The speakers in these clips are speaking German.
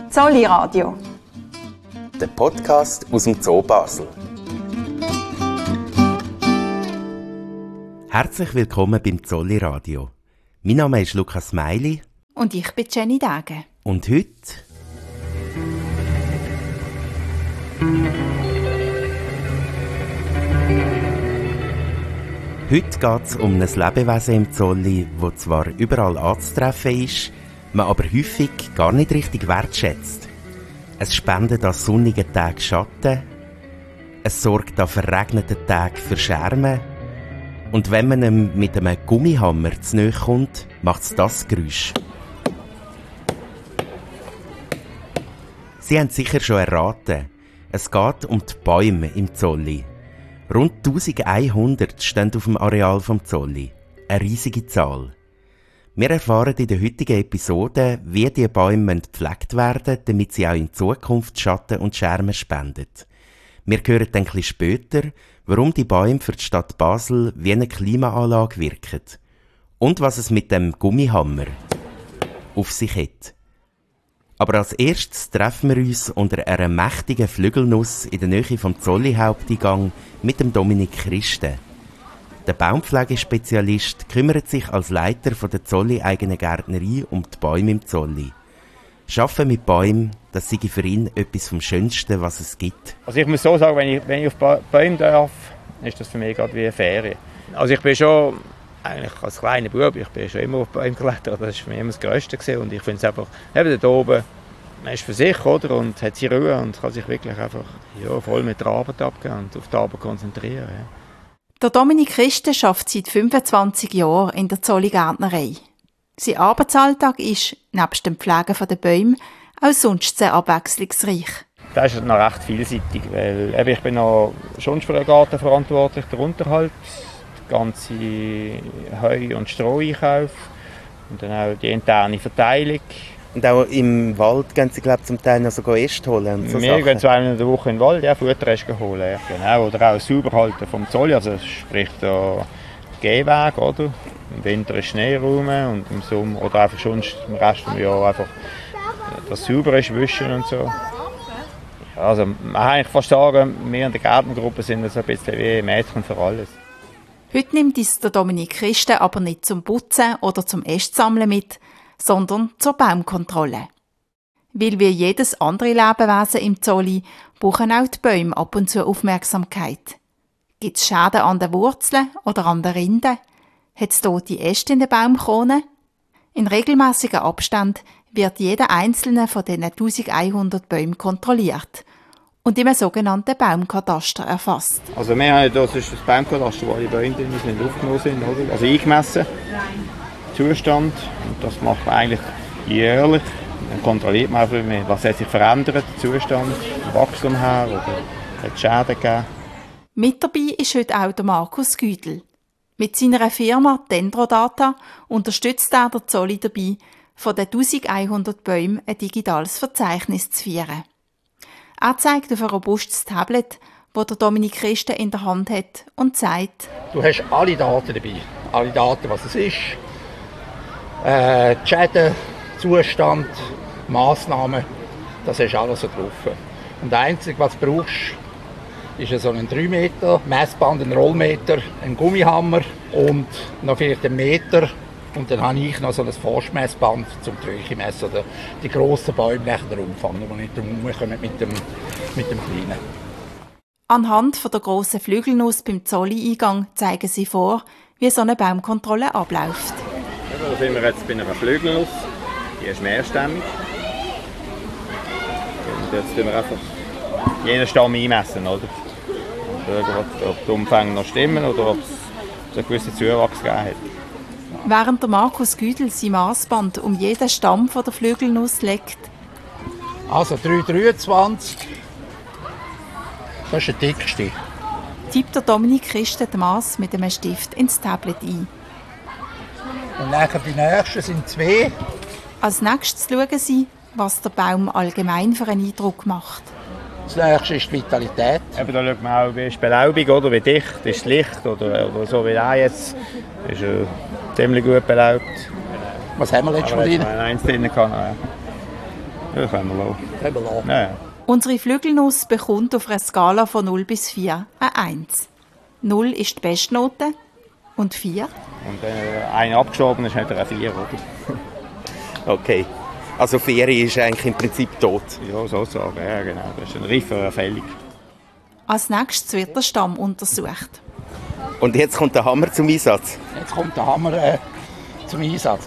Zolli Radio. Der Podcast aus dem Zoo Basel. Herzlich willkommen beim Zolli Radio. Mein Name ist Lukas Meili. Und ich bin Jenny Dage. Und heute geht es um ein Lebewesen im Zolli, das zwar überall anzutreffen ist, man aber häufig gar nicht richtig wertschätzt. Es spendet an sonnigen Tagen Schatten, es sorgt an verregneten Tagen für Schermen und wenn man ihm mit einem Gummihammer zu nahe kommt, macht es das Geräusch. Sie haben sicher schon erraten, es geht um die Bäume im Zolli. Rund 1100 stehen auf dem Areal vom Zolli. Eine riesige Zahl. Wir erfahren in der heutigen Episode, wie die Bäume gepflegt werden, damit sie auch in Zukunft Schatten und Schermen spenden. Wir hören dann etwas später, warum die Bäume für die Stadt Basel wie eine Klimaanlage wirken. Und was es mit dem Gummihammer auf sich hat. Aber als erstes treffen wir uns unter einer mächtigen Flügelnuss in der Nähe vom Zolli-Haupteingang mit dem Dominik Christen. Der Baumpflegespezialist kümmert sich als Leiter von der Zolli-eigenen Gärtnerei um die Bäume im Zolli. Arbeiten mit Bäumen, das sei für ihn etwas vom Schönsten, was es gibt. Also ich muss so sagen, wenn ich auf Bäume darf, ist das für mich gerade wie eine Ferien. Also ich bin schon, eigentlich als kleiner Bub, ich bin schon immer auf Bäume geklettert, das war für mich immer das Größte gewesen. Und ich finde es einfach, eben dort oben, man ist für sich, oder, und hat seine Ruhe und kann sich wirklich einfach voll mit der Arbeit abgeben und auf die Arbeit konzentrieren. Ja. Der Dominik Christen arbeitet seit 25 Jahren in der Zolli-Gärtnerei. Sein Arbeitsalltag ist, nebst dem Pflegen der Bäume, auch sonst sehr abwechslungsreich. Das ist noch recht vielseitig, weil ich bin noch schon für den Garten verantwortlich, der Unterhalt, der ganze Heu- und Stroheinkauf und dann auch die interne Verteilung. Und auch im Wald gehen Sie, glaube ich, zum Teil noch sogar Äste holen und so Wir Sachen. gehen zweimal in der Woche in den Wald, Futteräste holen. Ja. Genau. Oder auch das Sauberhalten vom Zolli, also sprich der Gehweg, oder? Im Winter ist Schnee rum und im Sommer, oder einfach schon im Rest des Jahres einfach das sauber ist, wischen und so. Ja, also man kann eigentlich fast sagen, wir in der Gärtnergruppe sind so ein bisschen wie Mädchen für alles. Heute nimmt uns der Dominik Christen aber nicht zum Putzen oder zum Ästsammeln mit, sondern zur Baumkontrolle. Weil wie jedes andere Lebewesen im Zolli brauchen auch die Bäume ab und zu Aufmerksamkeit. Gibt es Schäden an den Wurzeln oder an den Rinden? Hat es tote Äste in den Baumkronen? In regelmäßigen Abständen wird jeder einzelne von diesen 1100 Bäumen kontrolliert und im sogenannten Baumkataster erfasst. Also wir haben das ist das Baumkataster, wo alle Bäume drin sind, aufgenommen sind, oder? Also eingemessen. Zustand. Und das macht man eigentlich jährlich. Dann kontrolliert man einfach, was hat sich verändert, der Zustand, vom Wachstum her, oder hat es Schäden gegeben. Mit dabei ist heute auch der Markus Güdel. Mit seiner Firma Dendrodata unterstützt er der Zolli dabei, von den 1100 Bäumen ein digitales Verzeichnis zu führen. Er zeigt auf ein robustes Tablet, das der Dominik Christen in der Hand hat und sagt: Du hast alle Daten dabei. Alle Daten, was es ist. Die Schäden, Zustand, Massnahmen, das hast du alles so drauf. Und das Einzige, was du brauchst, ist so ein 3 Meter Messband, ein Rollmeter, ein Gummihammer und noch vielleicht einen Meter. Und dann habe ich noch so ein Forstmessband zum Tröche messen oder die grossen Bäume nachher umfangen, die nicht herumkommen mit dem kleinen. Anhand von der grossen Flügelnuss beim Zolli-Eingang zeigen sie vor, wie so eine Baumkontrolle abläuft. Da sind wir jetzt bei einer Flügelnuss, die ist mehrstämmig. Und jetzt tun wir einfach jeden Stamm einmessen, oder? Und schauen, ob die Umfänge noch stimmen oder ob es einen gewissen Zuwachs gegeben hat. Während der Markus Güdel sein Massband um jeden Stamm von der Flügelnuss legt. Also 3,23. Das ist der dickste. Tippt der Dominik Christen das Mass mit einem Stift ins Tablet ein. Und nachher die nächsten sind 2. Als nächstes schauen sie, was der Baum allgemein für einen Eindruck macht. Das nächste ist die Vitalität. Eben, da schaut man auch, wie ist die Belaubung, oder? Wie dicht ist das Licht, oder so wie er jetzt. Ist ziemlich gut belaubt. Was haben wir letztes Mal drin? Eins drin kann, ja. Ja, können wir lassen. Können wir lassen. Ja. Unsere Flügelnuss bekommt auf einer Skala von 0 bis 4 eine 1. 0 ist die Bestnote und 4? Und wenn einer abgestorben ist, hat er eine 4, oder? Okay. Also 4 ist eigentlich im Prinzip tot. Ja, sozusagen, ja genau. Das ist ein reifer Fällig. Als nächstes wird der Stamm untersucht. Und jetzt kommt der Hammer zum Einsatz. Jetzt kommt der Hammer zum Einsatz.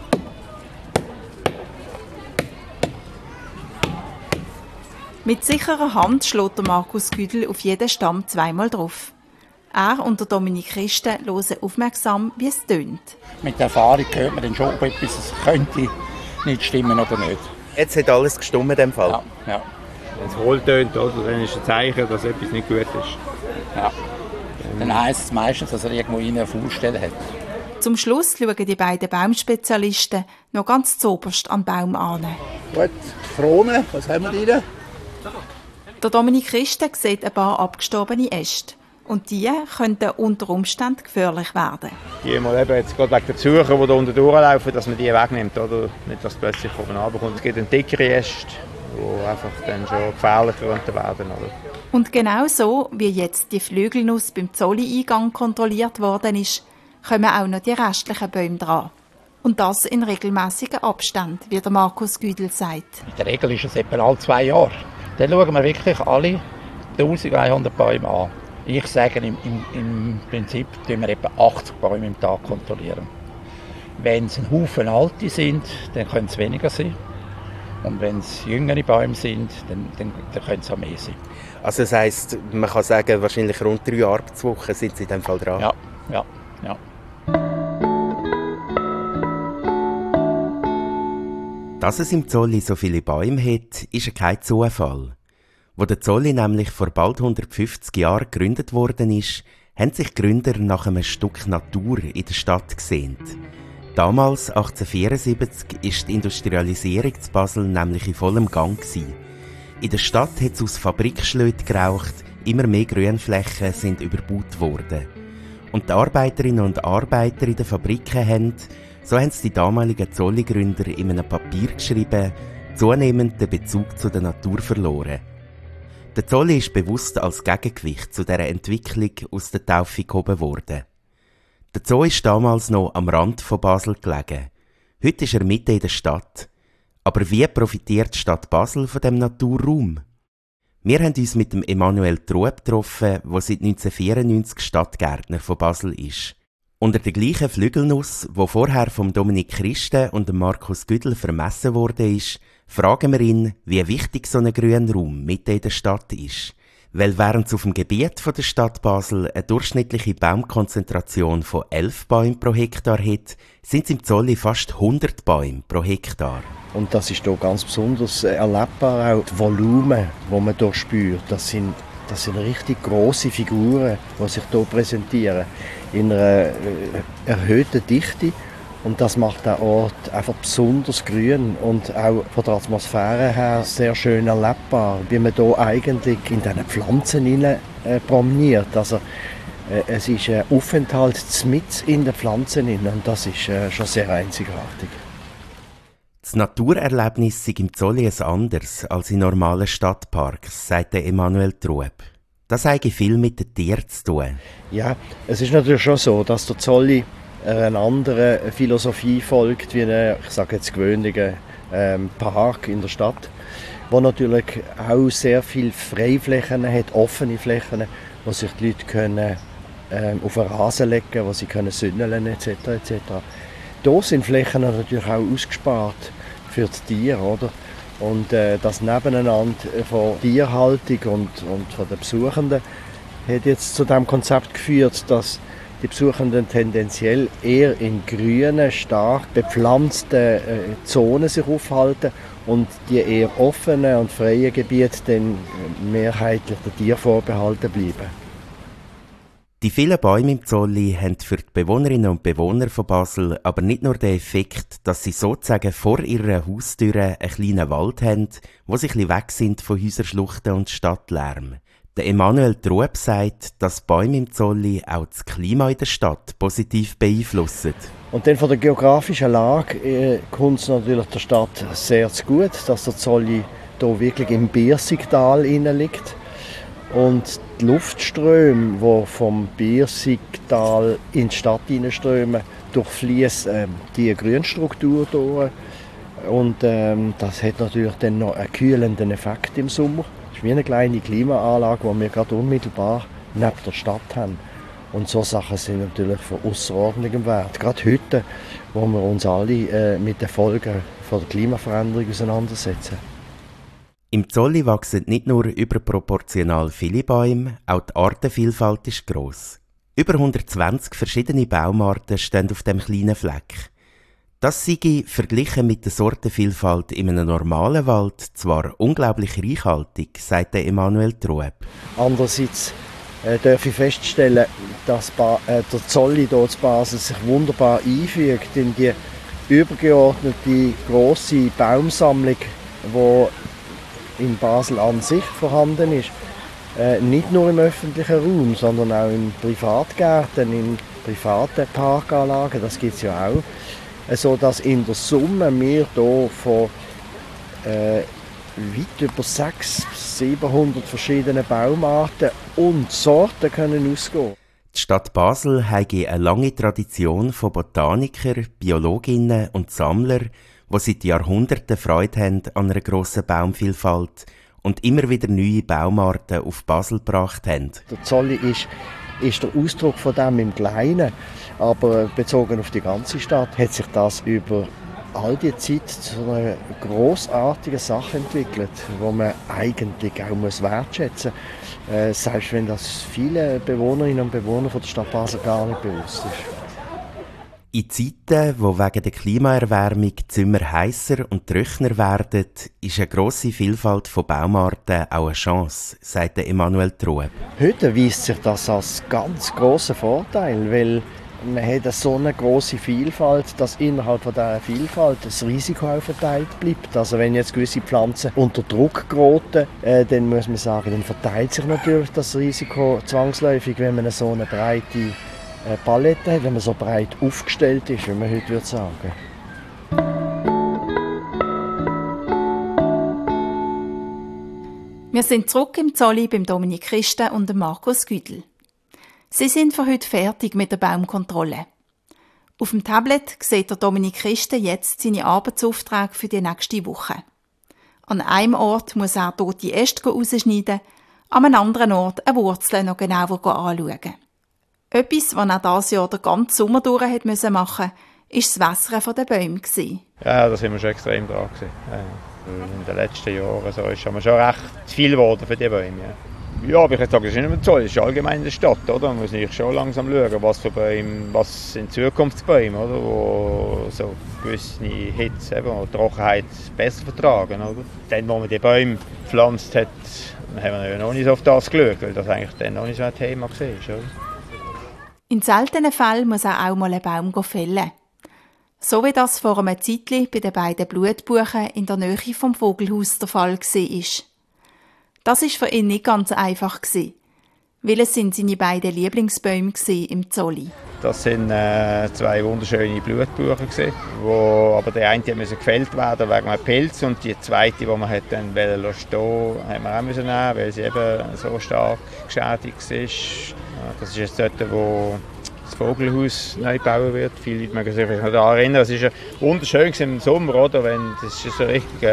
Mit sicherer Hand schlägt der Markus Güdel auf jeden Stamm zweimal drauf. Er und der Dominik Christen hören aufmerksam, wie es tönt. Mit der Erfahrung hört man dann schon, ob etwas könnte nicht stimmen oder nicht. Jetzt hat alles gestimmt in dem Fall. Ja, ja. Wenn es hohl tönt, oder, dann ist ein Zeichen, dass etwas nicht gut ist. Ja. Dann heisst es meistens, dass er irgendwo eine Faulstelle hat. Zum Schluss schauen die beiden Baumspezialisten noch ganz zoberst am Baum an. Gut, Krone, was haben wir drin? Der Dominik Christen sieht ein paar abgestorbene Äste. Und die könnten unter Umständen gefährlich werden. Die mal eben jetzt gerade wegen der Besucher, die da unten durchlaufen, dass man die wegnimmt, oder? Nicht, dass plötzlich oben runterkommt. Es gibt einen dickeren Äste, die einfach dann schon gefährlicher werden. Oder? Und genau so, wie jetzt die Flügelnuss beim Zolli-Eingang kontrolliert worden ist, kommen auch noch die restlichen Bäume dran. Und das in regelmäßigen Abständen, wie der Markus Güdel sagt. In der Regel ist es etwa alle 2 Jahre. Dann schauen wir wirklich alle 1100 Bäume an. Ich sage, im Prinzip kontrollieren wir etwa 80 Bäume im Tag kontrollieren. Wenn es ein Haufen alte sind, dann können es weniger sein. Und wenn es jüngere Bäume sind, dann können es auch mehr sein. Also das heisst, man kann sagen, wahrscheinlich rund 3 Arbeitswochen sind Sie in diesem Fall dran? Ja. Dass es im Zolli so viele Bäume hat, ist ja kein Zufall. Wo der Zolli nämlich vor bald 150 Jahren gegründet worden ist, haben sich die Gründer nach einem Stück Natur in der Stadt gesehnt. Damals, 1874, ist die Industrialisierung zu Basel nämlich in vollem Gang gewesen. In der Stadt hat es aus Fabrikschlöten geraucht, immer mehr Grünflächen sind überbaut worden. Und die Arbeiterinnen und Arbeiter in den Fabriken haben, so haben es die damaligen Zolli-Gründer in einem Papier geschrieben, zunehmend den Bezug zu der Natur verloren. Der Zolli ist bewusst als Gegengewicht zu dieser Entwicklung aus der Taufe gehoben worden. Der Zoo ist damals noch am Rand von Basel gelegen. Heute ist er mitten in der Stadt. Aber wie profitiert die Stadt Basel von dem Naturraum? Wir haben uns mit dem Emanuel Trueb getroffen, der seit 1994 Stadtgärtner von Basel ist. Unter der gleichen Flügelnuss, die vorher vom Dominik Christen und dem Markus Güdel vermessen worden ist, fragen wir ihn, wie wichtig so ein Grünraum mitten in der Stadt ist. Weil während es auf dem Gebiet der Stadt Basel eine durchschnittliche Baumkonzentration von 11 Bäumen pro Hektar hat, sind es im Zolli fast 100 Bäume pro Hektar. Und das ist hier ganz besonders erlebbar, auch das Volumen, das man hier spürt. Das sind richtig grosse Figuren, die sich hier präsentieren, in einer erhöhten Dichte. Und das macht den Ort einfach besonders grün und auch von der Atmosphäre her sehr schön erlebbar, wie man hier eigentlich in diesen Pflanzen promeniert. Also, es ist ein Aufenthalt mitten in den Pflanzen und das ist schon sehr einzigartig. Das Naturerlebnis sei im Zolli ein anderes als in normalen Stadtparks, sagt Emanuel Trueb. Das habe viel mit den Tieren zu tun. Ja, es ist natürlich schon so, dass der Zolli einer anderen Philosophie folgt, wie ein, ich sage jetzt gewöhnlicher Park in der Stadt, wo natürlich auch sehr viele Freiflächen hat, offene Flächen, wo sich die Leute können, auf den Rasen legen können, wo sie können sündeln etc. etc. Hier sind Flächen natürlich auch ausgespart für die Tiere, oder? Und das Nebeneinander von Tierhaltung und von den Besuchenden hat jetzt zu dem Konzept geführt, dass die Besuchenden tendenziell eher in grünen, stark bepflanzten Zonen sich aufhalten und die eher offenen und freien Gebiete dann mehrheitlich den Tieren vorbehalten bleiben. Die vielen Bäume im Zolli haben für die Bewohnerinnen und Bewohner von Basel aber nicht nur den Effekt, dass sie sozusagen vor ihrer Haustüre einen kleinen Wald haben, wo sie ein bisschen weg sind von Häuserschluchten und Stadtlärm. Der Emanuel Trueb sagt, dass Bäume im Zolli auch das Klima in der Stadt positiv beeinflussen. Und dann von der geografischen Lage kommt es natürlich der Stadt sehr zu gut, dass der Zolli hier wirklich im Biersigtal liegt. Und die Luftströme, die vom Biersigtal in die Stadt hineinströmen, durchfließen die Grünstruktur durch. Und das hat natürlich dann noch einen kühlenden Effekt im Sommer. Es ist wie eine kleine Klimaanlage, die wir gerade unmittelbar neben der Stadt haben. Und so Sachen sind natürlich von außerordentlichem Wert. Gerade heute, wo wir uns alle mit den Folgen der Klimaveränderung auseinandersetzen. Im Zolli wachsen nicht nur überproportional viele Bäume, auch die Artenvielfalt ist gross. Über 120 verschiedene Baumarten stehen auf dem kleinen Fleck. Das sei verglichen mit der Sortenvielfalt in einem normalen Wald zwar unglaublich reichhaltig, sagt Emanuel Trueb. Andererseits darf ich feststellen, dass der Zolli hier zu Basel sich wunderbar einfügt in die übergeordnete grosse Baumsammlung, die in Basel an sich vorhanden ist. Nicht nur im öffentlichen Raum, sondern auch in Privatgärten, in privaten Parkanlagen, das gibt es ja auch. So dass in der Summe wir hier von weit über 600-700 verschiedenen Baumarten und Sorten können ausgehen. Die Stadt Basel hat eine lange Tradition von Botanikern, Biologinnen und Sammlern, die seit Jahrhunderten Freude haben an einer grossen Baumvielfalt und immer wieder neue Baumarten auf Basel gebracht haben. Der Zolli ist der Ausdruck von dem im Kleinen, aber bezogen auf die ganze Stadt hat sich das über all die Zeit zu einer grossartigen Sache entwickelt, die man eigentlich auch wertschätzen muss, selbst wenn das viele Bewohnerinnen und Bewohner von der Stadt Basel gar nicht bewusst ist. In Zeiten, wo wegen der Klimaerwärmung die Zimmer heisser und trockener werden, ist eine grosse Vielfalt von Baumarten auch eine Chance, sagt Emanuel Trueb. Heute erweist sich das als ganz grosser Vorteil, weil man hat so eine grosse Vielfalt, dass innerhalb von dieser Vielfalt das Risiko auch verteilt bleibt. Also wenn jetzt gewisse Pflanzen unter Druck geraten, dann muss man sagen, dann verteilt sich natürlich das Risiko zwangsläufig, wenn man so eine breite Palette hat, wenn man so breit aufgestellt ist, wie man heute würde sagen. Wir sind zurück im Zolli beim Dominik Christen und dem Markus Güdel. Sie sind für heute fertig mit der Baumkontrolle. Auf dem Tablet sieht der Dominik Christen jetzt seine Arbeitsaufträge für die nächste Woche. An einem Ort muss er tote Äste rausschneiden, an einem anderen Ort eine Wurzel noch genauer anschauen. Etwas, was er dieses Jahr den ganzen Sommer durch machen musste, war das Wässern der Bäume. Ja, da sind wir schon extrem dran gewesen. In den letzten Jahren ist schon recht viel geworden für die Bäume. Ja, aber ich würde sagen, das ist nicht mehr toll, das ist allgemein in der Stadt. Oder? Man muss natürlich schon langsam schauen, was für Bäume, was sind Zukunftsbäume, oder? Wo so gewisse Hitze und Trockenheit besser vertragen. Oder? Dann, wo man die Bäume gepflanzt hat, haben wir noch nicht so auf das geschaut, weil das eigentlich dann noch nicht so ein Thema war. In seltenen Fällen muss er auch mal einen Baum fällen. So wie das vor einem Zeitchen bei den beiden Blutbuchen in der Nähe vom Vogelhaus der Fall war. Das war für ihn nicht ganz einfach, weil es sind seine beiden Lieblingsbäume im Zolli. Das sind zwei wunderschöne Blutbuchen, wo aber der eine musste gefällt werden wegen einem Pilz und die zweite, die man dann stehen wollte, haben wir auch nehmen, weil sie eben so stark geschädigt ist. Das ist jetzt dort, wo das Vogelhaus neu gebaut wird. Viele Leute mögen sich noch daran erinnern. Es war ja wunderschön im Sommer, oder? Wenn, das ist so richtig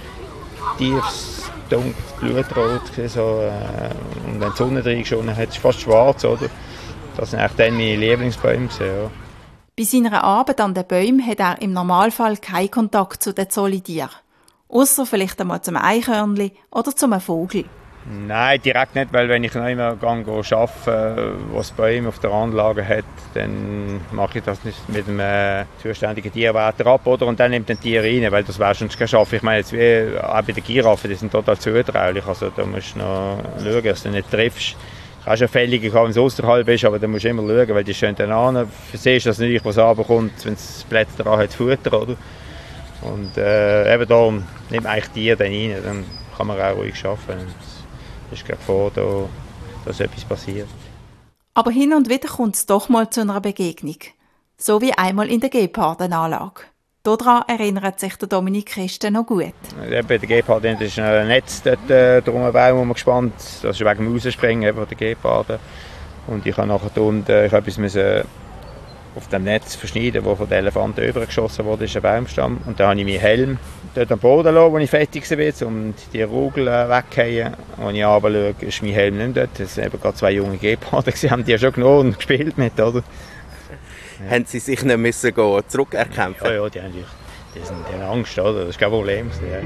tiefes, dunkles Blutrot. So, und wenn die Sonne reingeschonen hat, ist es fast schwarz. Oder? Das sind eigentlich dann meine Lieblingsbäume. Ja. Bei seiner Arbeit an den Bäumen hat er im Normalfall keinen Kontakt zu den Zolli-Tieren. Ausser vielleicht einmal zum Eichhörnchen oder zum Vogel. Nein, direkt nicht, weil wenn ich noch immer arbeite, wo es Bäume auf der Anlage hat, dann mache ich das nicht mit dem zuständigen Tierwärter ab, oder? Und dann nimmt ein Tier rein, weil das wäre schon kein Schaffen. Ich meine, jetzt wie auch bei den Giraffen, die sind total zutraulich, also da musst du noch schauen, dass du nicht triffst. Du kannst ja Fällige haben, wenn es außerhalb ist, aber da musst du immer schauen, weil die stehen dann an. Siehst du das nicht, was runterkommt, wenn es Blätter dran hat, Futter, oder? Und eben darum nimmt eigentlich Tier dann rein, dann kann man auch ruhig arbeiten. ist gerade vor, dass etwas passiert. Aber hin und wieder kommt es doch mal zu einer Begegnung. So wie einmal in der Gepardenanlage. Daran erinnert sich der Dominik Christen noch gut. Bei der Geparden ist ein Netz dort drum einen Baum gespannt. Das ist wegen dem Rausspringen von der Geparden. Und ich habe nachher unten etwas auf dem Netz verschneiden, wo von den Elefanten übergeschossen wurde, ist ein Baumstamm. Und dann habe ich meinen Helm dort am Boden gelassen, wo ich fertig war, um die Rugel wegzuhauen. Als ich runterschaue, ist mein Helm nicht dort. Es waren eben gerade 2 junge Geparden, haben die ja schon genommen und gespielt mit, oder? Ja. Haben Sie sich nicht müssen zurückerkämpfen? Ja, die haben Angst, oder? Das ist kein Problem. Ja.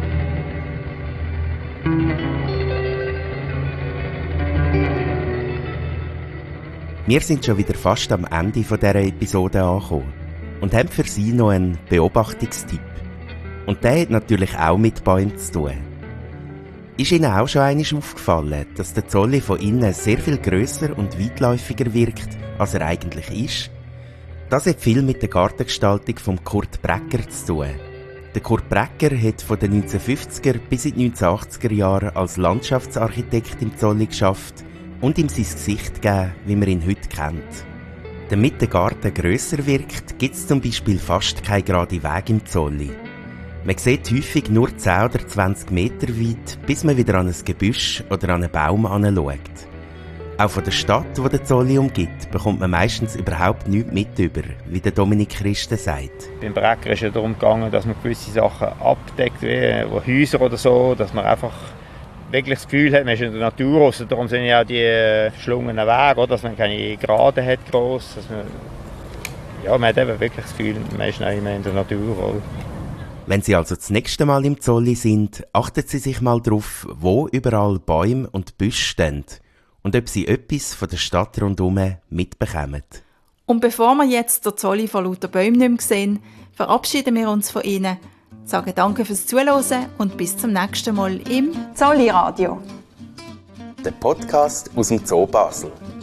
Wir sind schon wieder fast am Ende dieser Episode angekommen und haben für Sie noch einen Beobachtungstipp. Und der hat natürlich auch mit Bäumen zu tun. Ist Ihnen auch schon einmal aufgefallen, dass der Zolli von innen sehr viel grösser und weitläufiger wirkt, als er eigentlich ist? Das hat viel mit der Gartengestaltung von Kurt Bräcker zu tun. Der Kurt Bräcker hat von den 1950er bis in die 1980er Jahre als Landschaftsarchitekt im Zolli geschafft und ihm sein Gesicht gegeben, wie man ihn heute kennt. Damit der Garten grösser wirkt, gibt es zum Beispiel fast keinen geraden Weg im Zolli. Man sieht häufig nur 10 oder 20 Meter weit, bis man wieder an ein Gebüsch oder an einen Baum anschaut. Auch von der Stadt, die der Zolli umgibt, bekommt man meistens überhaupt nichts mit über, wie der Dominik Christen sagt. Beim Bräcker ist es darum gegangen, dass man gewisse Sachen abdeckt, wie Häuser oder so, dass man einfach wirklich das Gefühl hat, man ist in der Natur raus. Darum sind ja auch die geschlungenen Wege, oder? Dass man keine Geraden hat, gross. Man hat eben wirklich das Gefühl, man ist noch immer in der Natur. Oder? Wenn Sie also das nächste Mal im Zolli sind, achten Sie sich mal darauf, wo überall Bäume und Büsche stehen und ob Sie etwas von der Stadt rundherum mitbekommen. Und bevor wir jetzt den Zolli vor lauter Bäumen nicht mehr sehen, verabschieden wir uns von Ihnen, sagen danke fürs Zuhören und bis zum nächsten Mal im Zolli Radio. Der Podcast aus dem Zoo Basel.